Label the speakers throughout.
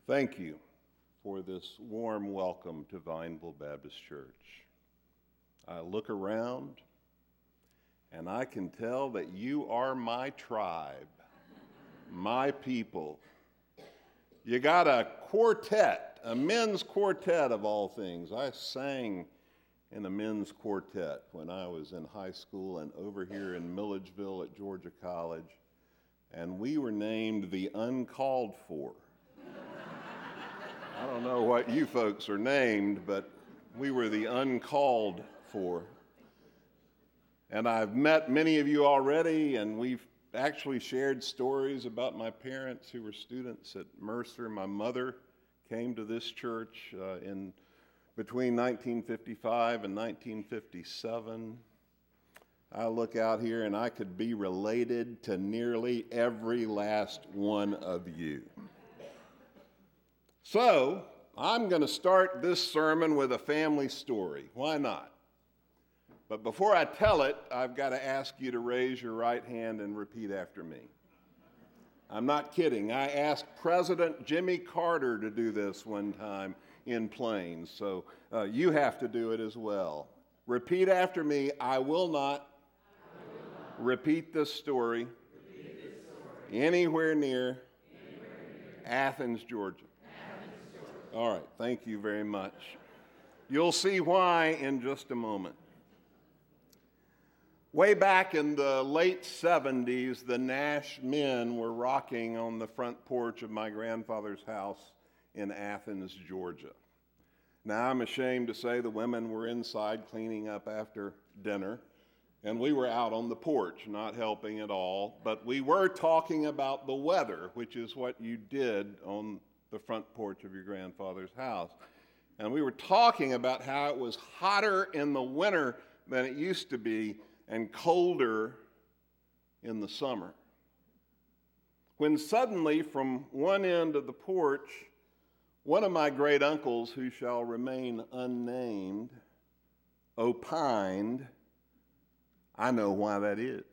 Speaker 1: Thank you for this warm welcome to Vineville Baptist Church. I look around and I can tell that you are my tribe, my people. You got a quartet, a men's quartet of all things. I sang in a men's quartet when I was in high school and over here in Milledgeville at Georgia College, and we were named the Uncalled For. I don't know what you folks are named, but we were the Uncalled For. And I've met many of you already, and we've actually shared stories about my parents who were students at Mercer. My mother came to this church in between 1955 and 1957. I look out here and I could be related to nearly every last one of you. So, I'm going to start this sermon with a family story. Why not? But before I tell it, I've got to ask you to raise your right hand and repeat after me. I'm not kidding. I asked President Jimmy Carter to do this one time in Plains, so you have to do it as well. Repeat after me. I will not repeat this story anywhere near Athens, Georgia. All right, thank you very much. You'll see why in just a moment. Way back in the late 70s, the Nash men were rocking on the front porch of my grandfather's house in Athens, Georgia. Now, I'm ashamed to say the women were inside cleaning up after dinner, and we were out on the porch, not helping at all, but we were talking about the weather, which is what you did on the front porch of your grandfather's house. And we were talking about how it was hotter in the winter than it used to be and colder in the summer. When suddenly, from one end of the porch, one of my great uncles, who shall remain unnamed, opined, "I know why that is."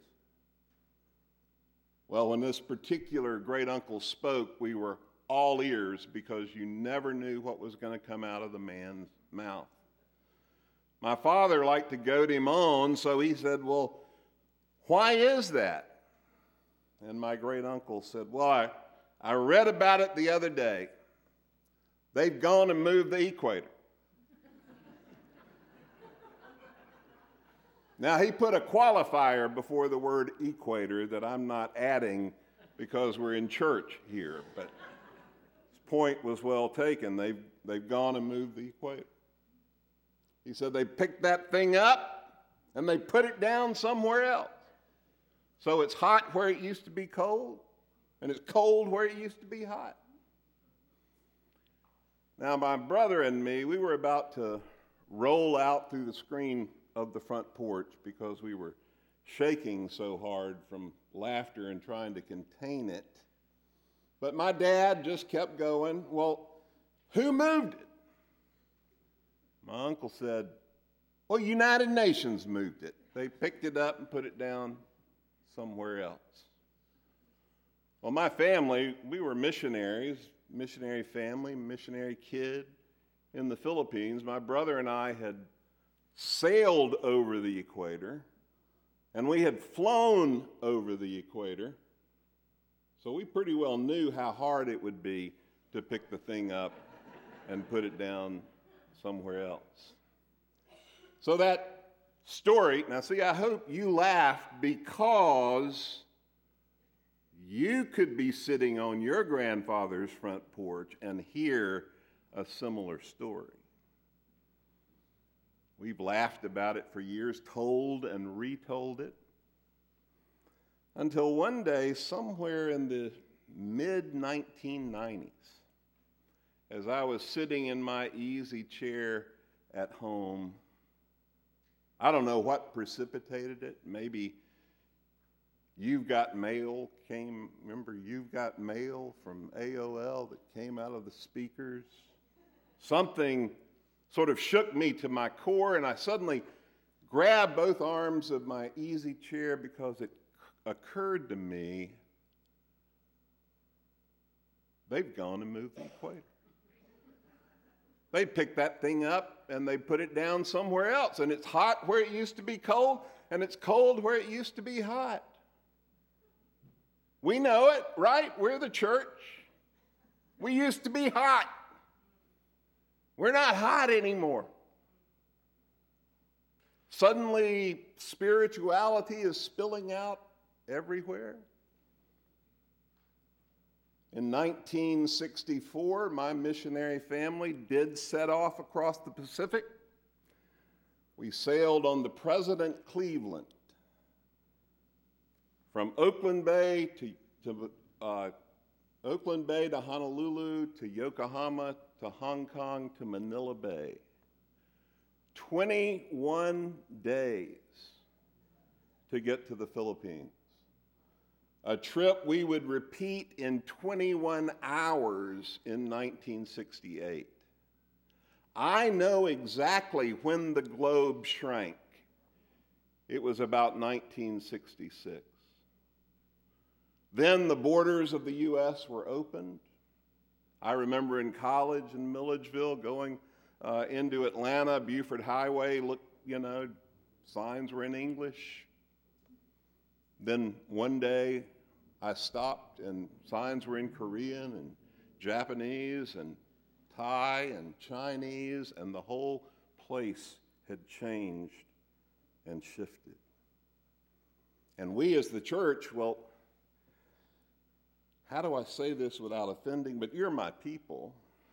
Speaker 1: Well, when this particular great uncle spoke, we were all ears because you never knew what was going to come out of the man's mouth. My father liked to goad him on, so he said, "Well, why is that?" And my great uncle said, "Well, I read about it the other day. They've gone and moved the equator." Now, he put a qualifier before the word equator that I'm not adding because we're in church here, but his point was well taken. They've gone and moved the equator. He said they picked that thing up and they put it down somewhere else. So it's hot where it used to be cold, and it's cold where it used to be hot. Now, my brother and me, we were about to roll out through the screen of the front porch because we were shaking so hard from laughter and trying to contain it. But my dad just kept going, "Well, who moved it?" My uncle said, "Well, United Nations moved it. They picked it up and put it down somewhere else." Well, my family, we were missionaries, missionary family, missionary kid in the Philippines. My brother and I had sailed over the equator, and we had flown over the equator, so we pretty well knew how hard it would be to pick the thing up and put it down somewhere else. So that story, now see, I hope you laughed because you could be sitting on your grandfather's front porch and hear a similar story. We've laughed about it for years, told and retold it, until one day, somewhere in the mid-1990s, as I was sitting in my easy chair at home, I don't know what precipitated it. Maybe You've Got Mail came, remember You've Got Mail from AOL that came out of the speakers? Something sort of shook me to my core, and I suddenly grabbed both arms of my easy chair because it occurred to me they've gone and moved the equator. They pick that thing up and they put it down somewhere else, and it's hot where it used to be cold, and it's cold where it used to be hot. We know it, right? We're the church. We used to be hot. We're not hot anymore. Suddenly, spirituality is spilling out everywhere. In 1964, my missionary family did set off across the Pacific. We sailed on the President Cleveland from Oakland Bay to Honolulu to Yokohama to Hong Kong to Manila Bay. 21 days to get to the Philippines. A trip we would repeat in 21 hours in 1968. I know exactly when the globe shrank. It was about 1966. Then the borders of the U.S. were opened. I remember in college in Milledgeville going into Atlanta, Buford Highway, signs were in English. Then one day I stopped and signs were in Korean and Japanese and Thai and Chinese, and the whole place had changed and shifted. And we as the church, well, how do I say this without offending? But you're my people.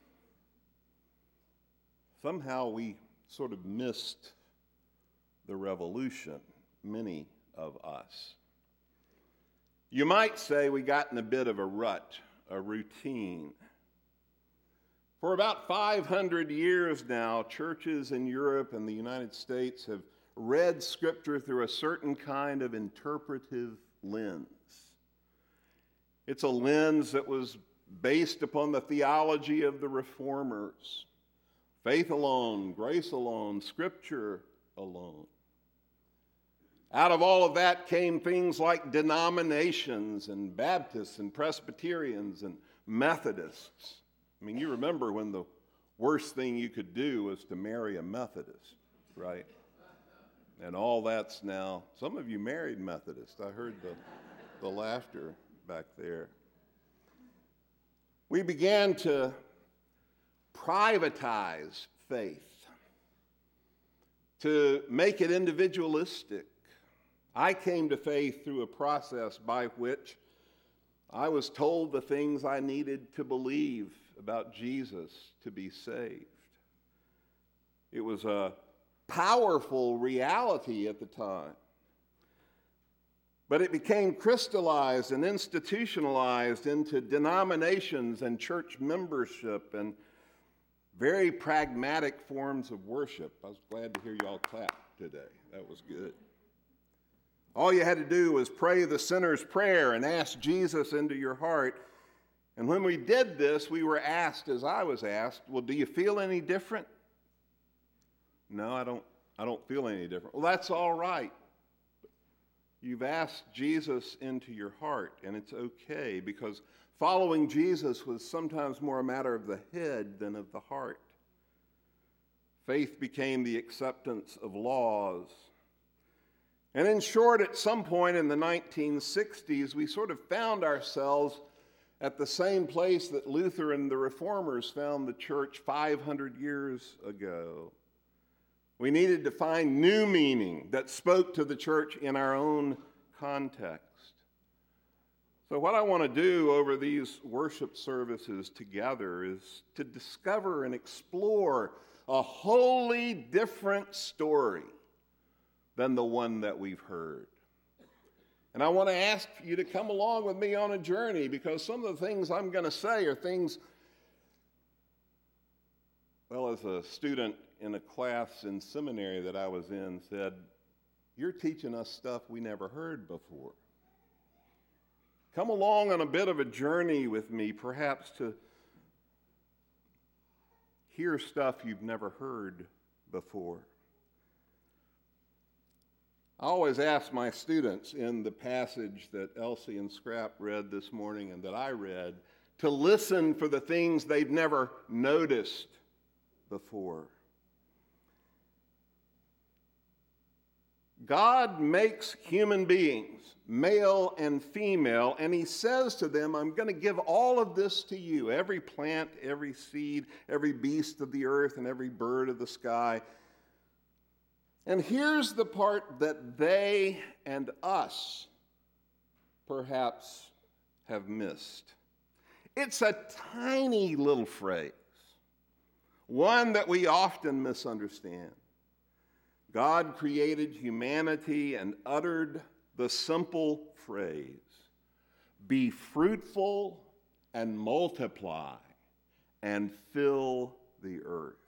Speaker 1: Somehow we sort of missed the revolution, many of us. You might say we got in a bit of a rut, a routine. For about 500 years now, churches in Europe and the United States have read Scripture through a certain kind of interpretive lens. It's a lens that was based upon the theology of the Reformers. Faith alone, grace alone, Scripture alone. Out of all of that came things like denominations and Baptists and Presbyterians and Methodists. I mean, you remember when the worst thing you could do was to marry a Methodist, right? And all that's now, some of you married Methodists. I heard the laughter back there. We began to privatize faith, to make it individualistic. I came to faith through a process by which I was told the things I needed to believe about Jesus to be saved. It was a powerful reality at the time. But it became crystallized and institutionalized into denominations and church membership and very pragmatic forms of worship. I was glad to hear y'all clap today. That was good. All you had to do was pray the sinner's prayer and ask Jesus into your heart. And when we did this, we were asked, as I was asked, well, do you feel any different? No, I don't feel any different. Well, that's all right. You've asked Jesus into your heart, and it's okay, because following Jesus was sometimes more a matter of the head than of the heart. Faith became the acceptance of laws. And in short, at some point in the 1960s, we sort of found ourselves at the same place that Luther and the Reformers found the church 500 years ago. We needed to find new meaning that spoke to the church in our own context. So what I want to do over these worship services together is to discover and explore a wholly different story than the one that we've heard. And I want to ask you to come along with me on a journey, because some of the things I'm going to say are things, well, as a student in a class in seminary that I was in said, you're teaching us stuff we never heard before. Come along on a bit of a journey with me, perhaps to hear stuff you've never heard before. I always ask my students in the passage that Elsie and Scrap read this morning and that I read to listen for the things they've never noticed before. God makes human beings, male and female, and he says to them, I'm going to give all of this to you, every plant, every seed, every beast of the earth, and every bird of the sky. And here's the part that they and us perhaps have missed. It's a tiny little phrase, one that we often misunderstand. God created humanity and uttered the simple phrase, be fruitful and multiply and fill the earth.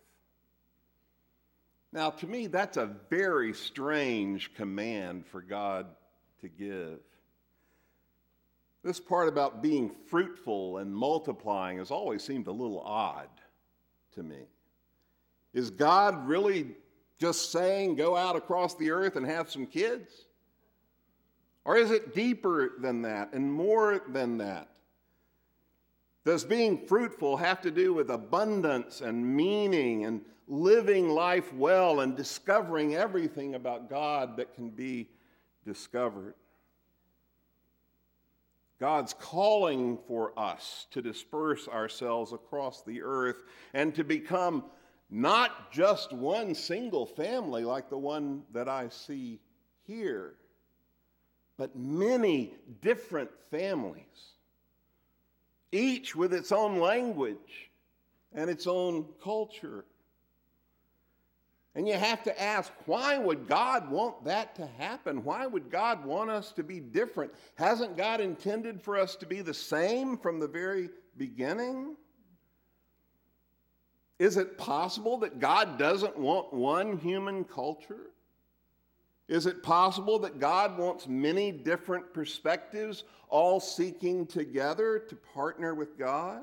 Speaker 1: Now, to me, that's a very strange command for God to give. This part about being fruitful and multiplying has always seemed a little odd to me. Is God really just saying go out across the earth and have some kids? Or is it deeper than that and more than that? Does being fruitful have to do with abundance and meaning and living life well and discovering everything about God that can be discovered? God's calling for us to disperse ourselves across the earth and to become not just one single family like the one that I see here, but many different families, each with its own language and its own culture. And you have to ask, why would God want that to happen? Why would God want us to be different? Hasn't God intended for us to be the same from the very beginning? Is it possible that God doesn't want one human culture? Is it possible that God wants many different perspectives all seeking together to partner with God?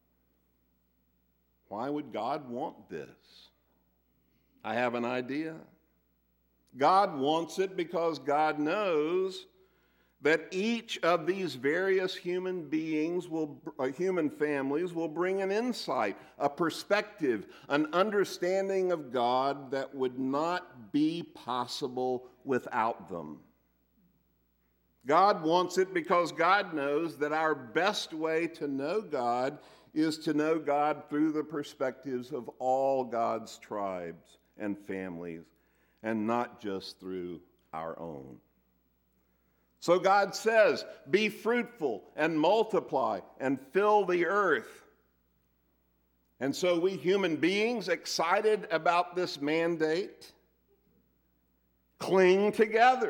Speaker 1: Why would God want this? I have an idea. God wants it because God knows that each of these various human families will bring an insight, a perspective, an understanding of God that would not be possible without them. God wants it because God knows that our best way to know God is to know God through the perspectives of all God's tribes and families, and not just through our own. So God says, be fruitful and multiply and fill the earth. And so we human beings, excited about this mandate, cling together.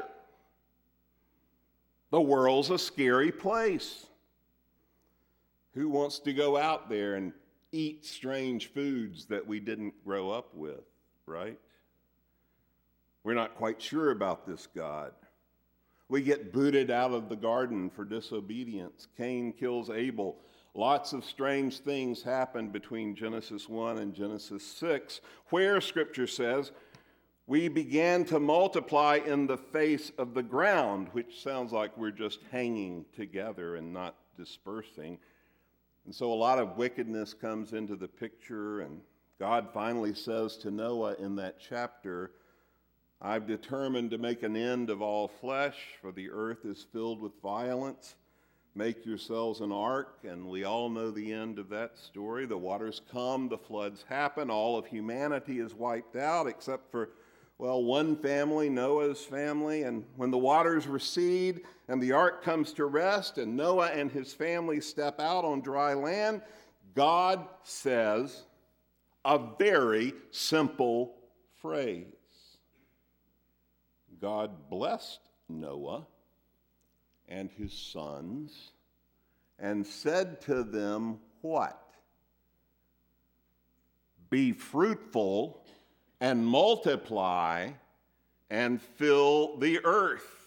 Speaker 1: The world's a scary place. Who wants to go out there and eat strange foods that we didn't grow up with, right? We're not quite sure about this God. We get booted out of the garden for disobedience. Cain kills Abel. Lots of strange things happen between Genesis 1 and Genesis 6, where Scripture says, we began to multiply in the face of the ground, which sounds like we're just hanging together and not dispersing. And so a lot of wickedness comes into the picture, and God finally says to Noah in that chapter, I've determined to make an end of all flesh, for the earth is filled with violence. Make yourselves an ark, and we all know the end of that story. The waters come, the floods happen, all of humanity is wiped out except for, one family, Noah's family. And when the waters recede and the ark comes to rest and Noah and his family step out on dry land, God says a very simple phrase. God blessed Noah and his sons and said to them, what? Be fruitful and multiply and fill the earth.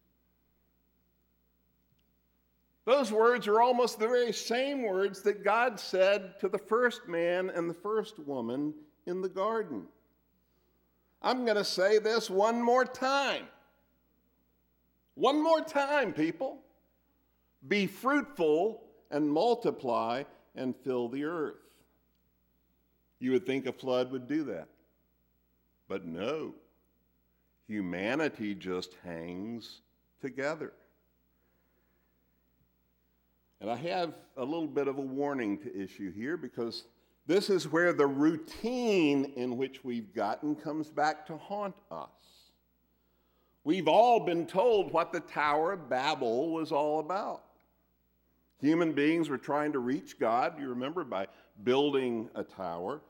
Speaker 1: Those words are almost the very same words that God said to the first man and the first woman in the garden. I'm going to say this one more time. One more time, people. Be fruitful and multiply and fill the earth. You would think a flood would do that. But no. Humanity just hangs together. And I have a little bit of a warning to issue here, because this is where the routine in which we've gotten comes back to haunt us. We've all been told what the Tower of Babel was all about. Human beings were trying to reach God, you remember, by building a tower.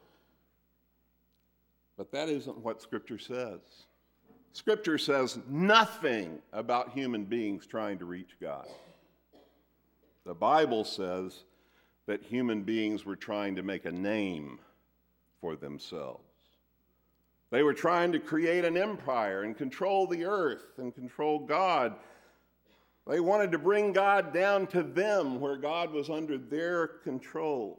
Speaker 1: But that isn't what Scripture says. Scripture says nothing about human beings trying to reach God. The Bible says that human beings were trying to make a name for themselves. They were trying to create an empire and control the earth and control God. They wanted to bring God down to them where God was under their control.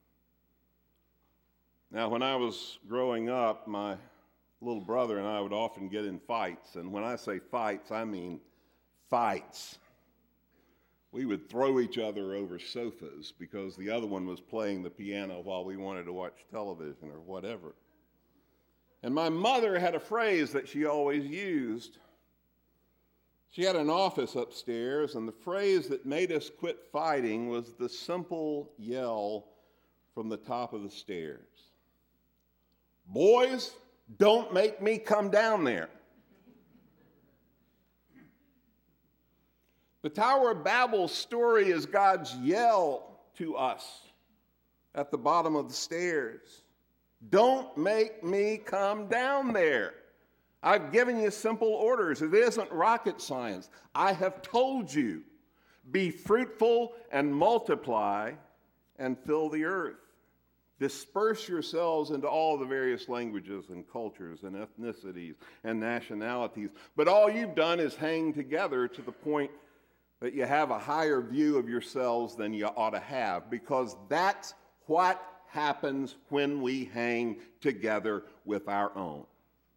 Speaker 1: Now, when I was growing up, my little brother and I would often get in fights. And when I say fights, I mean fights. We would throw each other over sofas because the other one was playing the piano while we wanted to watch television or whatever. And my mother had a phrase that she always used. She had an office upstairs, and the phrase that made us quit fighting was the simple yell from the top of the stairs. Boys, don't make me come down there. The Tower of Babel's story is God's yell to us at the bottom of the stairs. Don't make me come down there. I've given you simple orders. It isn't rocket science. I have told you, be fruitful and multiply and fill the earth. Disperse yourselves into all the various languages and cultures and ethnicities and nationalities. But all you've done is hang together to the point that you have a higher view of yourselves than you ought to have, because that's what happens when we hang together with our own.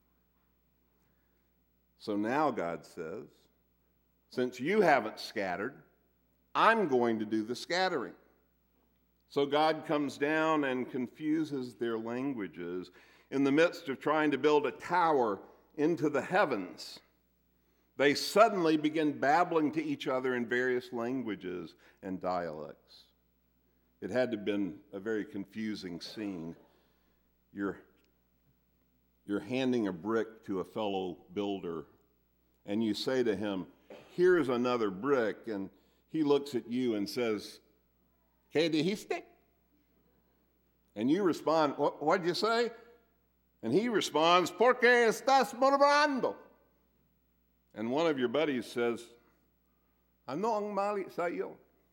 Speaker 1: So now God says, since you haven't scattered, I'm going to do the scattering. So God comes down and confuses their languages in the midst of trying to build a tower into the heavens. They suddenly begin babbling to each other in various languages and dialects. It had to have been a very confusing scene. You're handing a brick to a fellow builder, and you say to him, here's another brick, and he looks at you and says, ¿Qué dijiste? And you respond, what'd you say? And he responds, ¿Por qué estás murmurando? And one of your buddies says, Ano ang mali sa'yo?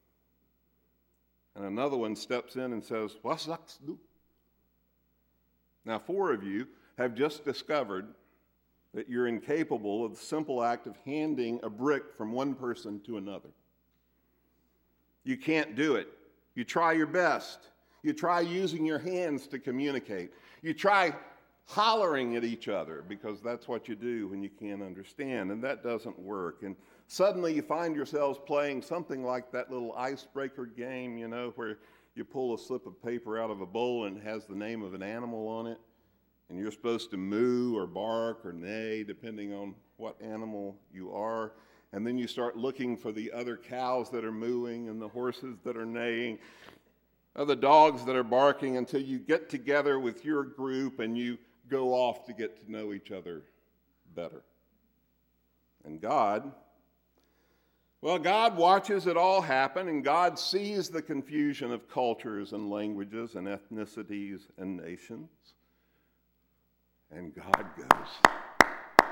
Speaker 1: And another one steps in and says, What sucks do? Now, 4 of you have just discovered that you're incapable of the simple act of handing a brick from one person to another. You can't do it. You try your best. You try using your hands to communicate. You try hollering at each other, because that's what you do when you can't understand, and that doesn't work. And suddenly you find yourselves playing something like that little icebreaker game, you know, where you pull a slip of paper out of a bowl and it has the name of an animal on it, and you're supposed to moo or bark or neigh, depending on what animal you are. And then you start looking for the other cows that are mooing and the horses that are neighing, or the dogs that are barking, until you get together with your group and you go off to get to know each other better. And God watches it all happen, and God sees the confusion of cultures and languages and ethnicities and nations. And God goes,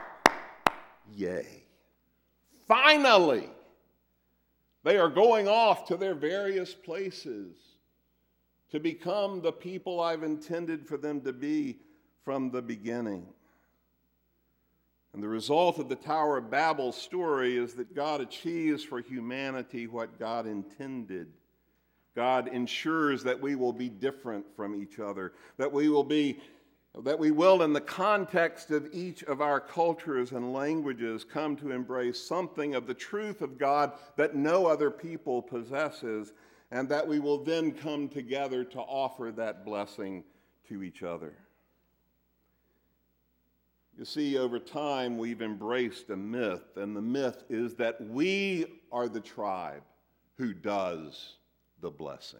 Speaker 1: yay. Finally, they are going off to their various places to become the people I've intended for them to be from the beginning. And the result of the Tower of Babel story is that God achieves for humanity what God intended. God ensures that we will be different from each other, that we will, in the context of each of our cultures and languages, come to embrace something of the truth of God that no other people possesses. and that we will then come together to offer that blessing to each other. You see, over time, we've embraced a myth, and the myth is that we are the tribe who does the blessing.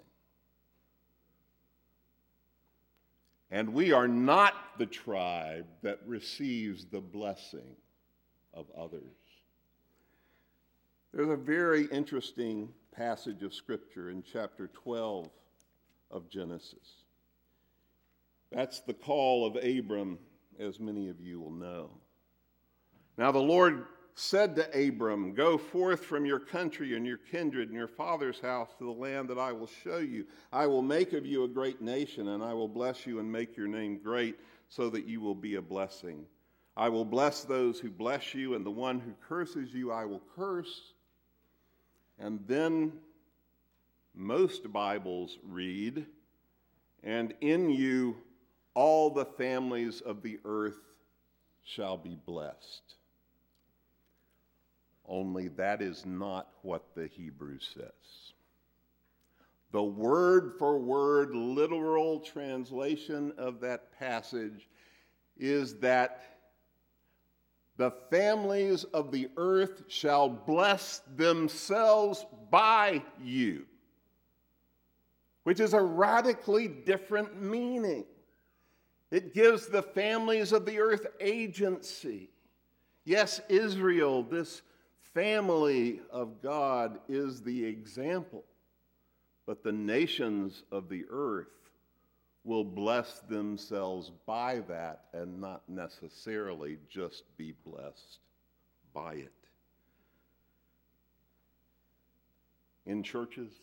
Speaker 1: And we are not the tribe that receives the blessing of others. There's a very interesting passage of Scripture in chapter 12 of Genesis. That's the call of Abram, as many of you will know. Now the Lord said to Abram, "Go forth from your country and your kindred and your father's house to the land that I will show you. I will make of you a great nation, and I will bless you and make your name great, so that you will be a blessing. I will bless those who bless you, and the one who curses you I will curse." And then most Bibles read, "And in you all the families of the earth shall be blessed." Only that is not what the Hebrew says. The word for word literal translation of that passage is that the families of the earth shall bless themselves by you, which is a radically different meaning. It gives the families of the earth agency. Yes, Israel, this family of God, is the example, but the nations of the earth will bless themselves by that and not necessarily just be blessed by it. In churches,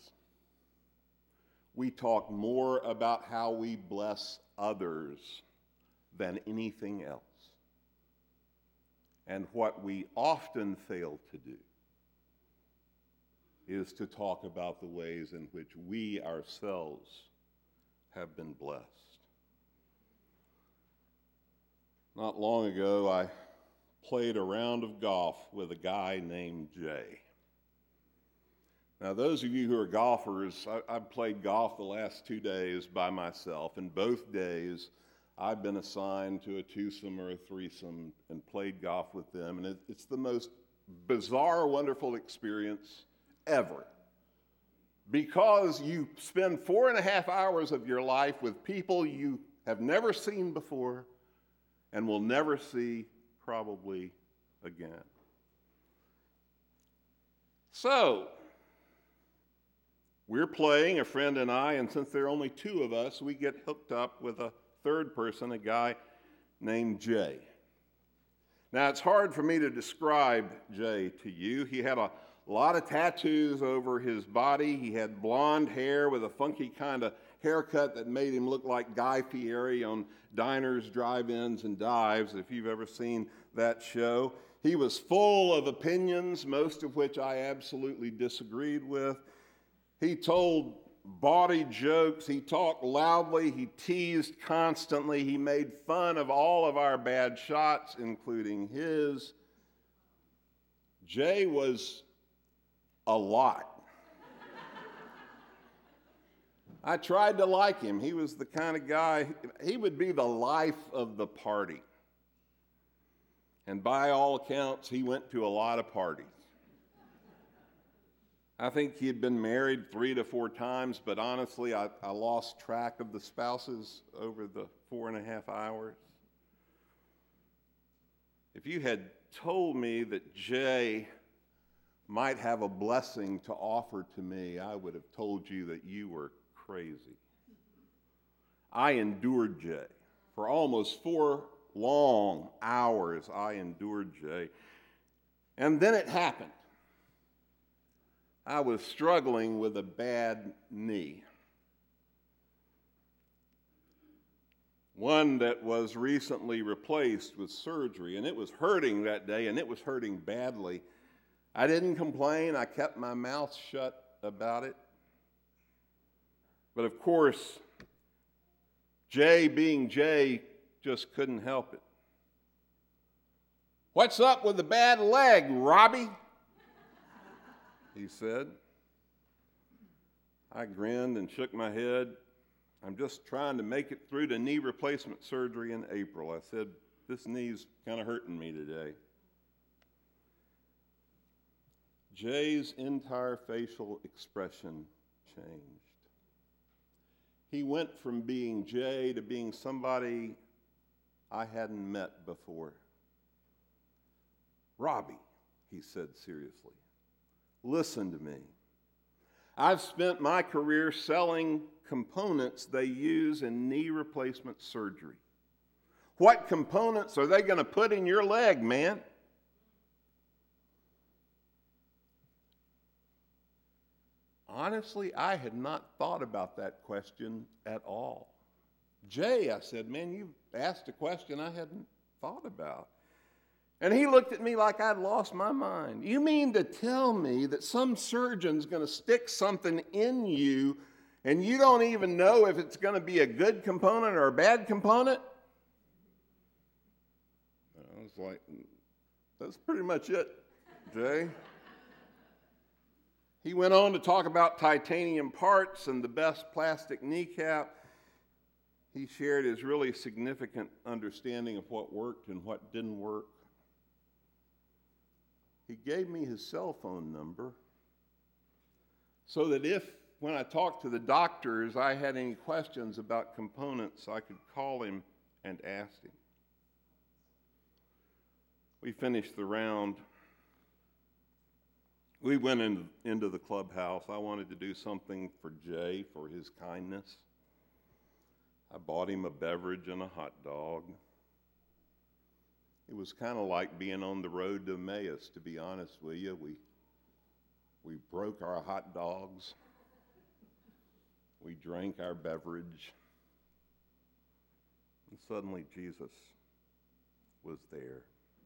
Speaker 1: we talk more about how we bless others than anything else. And what we often fail to do is to talk about the ways in which we ourselves have been blessed. Not long ago, I played a round of golf with a guy named Jay. Now, those of you who are golfers, I've played golf the last 2 days by myself, and both days I've been assigned to a twosome or a threesome and played golf with them, and it's the most bizarre, wonderful experience ever. Because you spend 4.5 hours of your life with people you have never seen before and will never see probably again. So, we're playing, a friend and I, and since there are only 2 of us, we get hooked up with a third person, a guy named Jay. Now, it's hard for me to describe Jay to you. He had a lot of tattoos over his body. He had blonde hair with a funky kind of haircut that made him look like Guy Fieri on Diners, Drive-Ins, and Dives, if you've ever seen that show. He was full of opinions, most of which I absolutely disagreed with. He told bawdy jokes, he talked loudly, he teased constantly, he made fun of all of our bad shots, including his. Jay was a lot. I tried to like him. He was the kind of guy, he would be the life of the party. And by all accounts, he went to a lot of parties. I think he had been married 3 to 4 times, but honestly, I lost track of the spouses over the 4.5 hours. If you had told me that Jay might have a blessing to offer to me, I would have told you that you were crazy. I endured Jay. For almost 4 long hours, I endured Jay. And then it happened. I was struggling with a bad knee. One that was recently replaced with surgery, and it was hurting that day, and it was hurting badly. I didn't complain. I kept my mouth shut about it. But of course, Jay, being Jay, just couldn't help it. "What's up with the bad leg, Robbie?" he said. I grinned and shook my head. I'm just trying to make it through to knee replacement surgery in April. I said, this knee's kind of hurting me today. Jay's entire facial expression changed. He went from being Jay to being somebody I hadn't met before. Robbie, he said seriously, listen to me. I've spent my career selling components they use in knee replacement surgery. What components are they going to put in your leg, man? Honestly, I had not thought about that question at all. Jay, I said, man, you've asked a question I hadn't thought about. And he looked at me like I'd lost my mind. You mean to tell me that some surgeon's going to stick something in you and you don't even know if it's going to be a good component or a bad component? I was like, that's pretty much it, Jay. He went on to talk about titanium parts and the best plastic kneecap. He shared his really significant understanding of what worked and what didn't work. He gave me his cell phone number so that if, when I talked to the doctors, I had any questions about components, I could call him and ask him. We finished the round. We went into the clubhouse. I wanted to do something for Jay for his kindness. I bought him a beverage and a hot dog. It was kind of like being on the road to Emmaus, to be honest with you. We broke our hot dogs. We drank our beverage. And suddenly Jesus was there.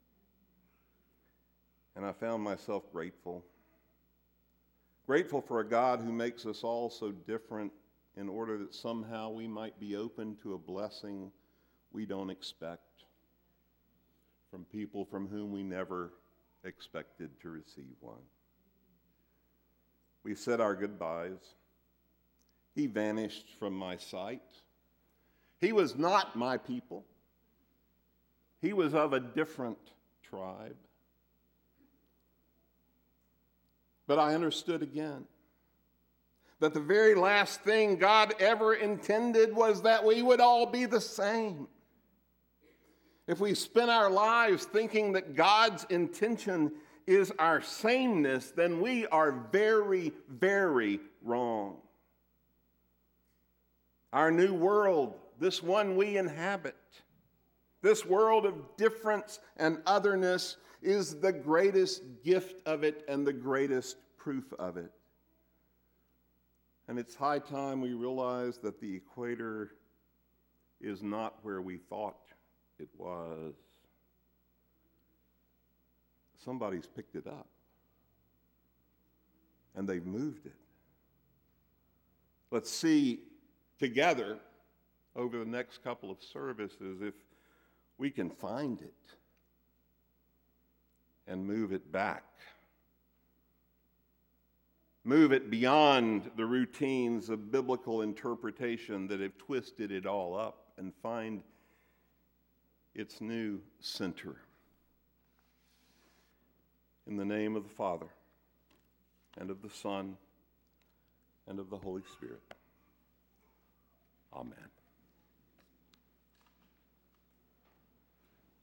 Speaker 1: And I found myself grateful. Grateful for a God who makes us all so different in order that somehow we might be open to a blessing we don't expect from people from whom we never expected to receive one. We said our goodbyes. He vanished from my sight. He was not my people. He was of a different tribe. But I understood again that the very last thing God ever intended was that we would all be the same. If we spend our lives thinking that God's intention is our sameness, then we are very, very wrong. Our new world, this one we inhabit, this world of difference and otherness is the greatest gift of it and the greatest proof of it. And it's high time we realize that the equator is not where we thought it was. Somebody's picked it up, and they've moved it. Let's see together over the next couple of services if we can find it and move it back. Move it beyond the routines of biblical interpretation that have twisted it all up and find its new center. In the name of the Father, and of the Son, and of the Holy Spirit. Amen.